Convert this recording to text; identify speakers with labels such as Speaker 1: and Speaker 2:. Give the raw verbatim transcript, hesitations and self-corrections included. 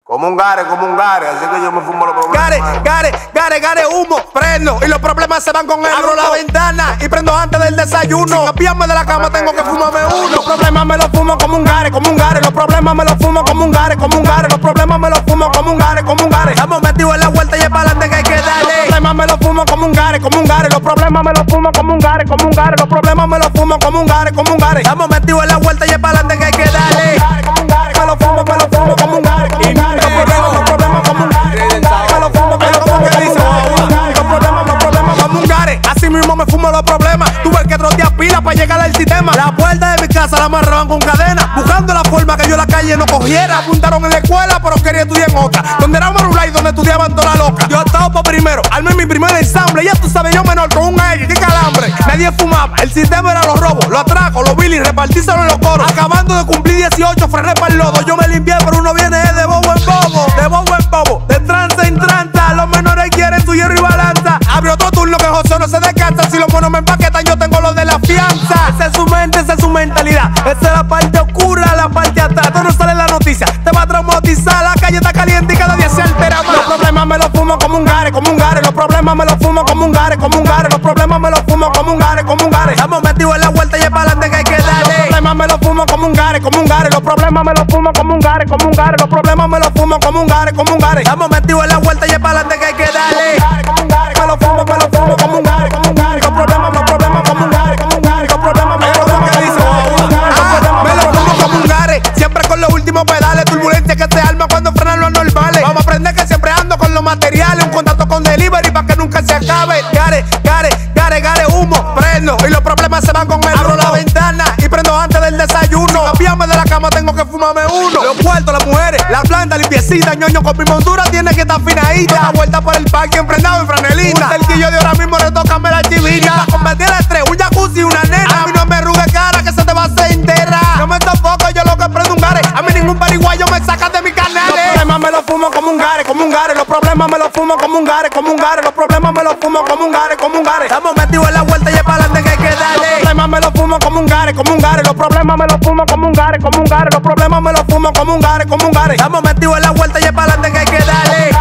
Speaker 1: Como un gare, como un gare, así que yo me fumo los problemas.
Speaker 2: Gare, gare, gare, gare, humo, prendo y los problemas se van con él. Abro la ventana y prendo antes del desayuno. Sin apiarme de la cama tengo que fumarme uno. Los problemas me los fumo como un gare, como un gare. Los problemas me los fumo como un gare, como un gare. Los problemas me los fumo como un gare, como un gare. Estamos metidos en la vuelta y es para adelante que hay que darle. Los problemas me los fumo como un gare, como un gare. Los problemas me los fumo como un gare, como un gare. Los problemas me los fumo como un gare, como un gare. Estamos metidos en la vuelta y es para adelante que hay que darle. Me los fumo, me los fumo como un gare. Los problemas, los problemas como un gare. Me los fumo, me los fumo como un gare. Los problemas, los problemas como un gare. Así mismo me fumo los problemas. Tuve que trotear pila para llegar al sistema. La puerta de mi casa la amarraban con cadena, buscando la forma que yo la calle no cogiera. Apuntaron en la escuela, pero quería estudiar en otra, donde era Marulá y donde estudiaban toda la loca. Yo estaba por primero, armé mi primer ensamble. Ya tú sabes, yo menor con un aire, qué calambre. Nadie fumaba, el sistema era los robos, los atracos, los billy, repartíselo en los coros. Acabando de cumplir dieciocho, frené para el lodo. Yo me limpié, pero uno viene de bobo en bobo, de bobo en bobo, de trance en tranza. Los menores quieren su hierro y balanza. Abre otro turno que José no se descansa. Si los monos me empaquetan, yo tengo lo de la fianza. Esa es su mente, esa es su mentalidad. Esa es la parte oscura, la parte atrás. Esto no sale en la noticia, te va a traumatizar. La calle está caliente y cada día se altera más. Los problemas me los fumo como un gare, como un gare. Los problemas me los fumo como un gare, como un gare. Los problemas me los fumo como un gare, como un gare. Estamos metidos en la vuelta y es para adelante que hay que darle. Los problemas me los fumo como un gare, como un gare. Los problemas me los fumo como un gare, como un gare. Los problemas me los fumo como un gare, como un gare. Estamos metidos en la vuelta y es para adelante que hay que darle. Me los fumo, me los fumo como un gare, como un gare. Los problemas, los problemas como un gare, como un gare. Los problemas, me los fumo que dice. Ah, me los fumo como un gare. Siempre con los últimos pedales, turbulencia que se arma cuando frenan los normales. Vamos a aprender que siempre ando con los materiales. Un contacto con delivery para que nunca se acabe. Gare, gare, gare, gare, humo, prendo y los problemas se van con él. Abro la ventana y prendo antes del desayuno. Sin apiarme de la cama tengo que fumarme uno. Los cuartos, las mujeres, la planta limpiecita. Ñoño con mi montura tiene que estar finadita. La vuelta por el parque emprendado en franelita. El que yo de ahora mismo retócame la chivita. Para convertir el estrés, un jacuzzi y una nena. A mí no me arrugue cara que se te va a hacer entera. No me tampoco, yo lo que prendo un gare. A mí ningún pariguayo me saca de mi canal. Los problemas me los fumo como un gare, como un gare. Los problemas me los fumo como un gare, como un gare. Los problemas me los fumo como un gare, como un gare. Estamos metidos en la vuelta y es para adelante que hay que darle. Los problemas me los fumo como un gare, como un gare. Los problemas me los fumo como un gare, como un gare. Los problemas me los fumo como un gare, como un gare. Estamos metidos en la vuelta y es para adelante que hay que darle.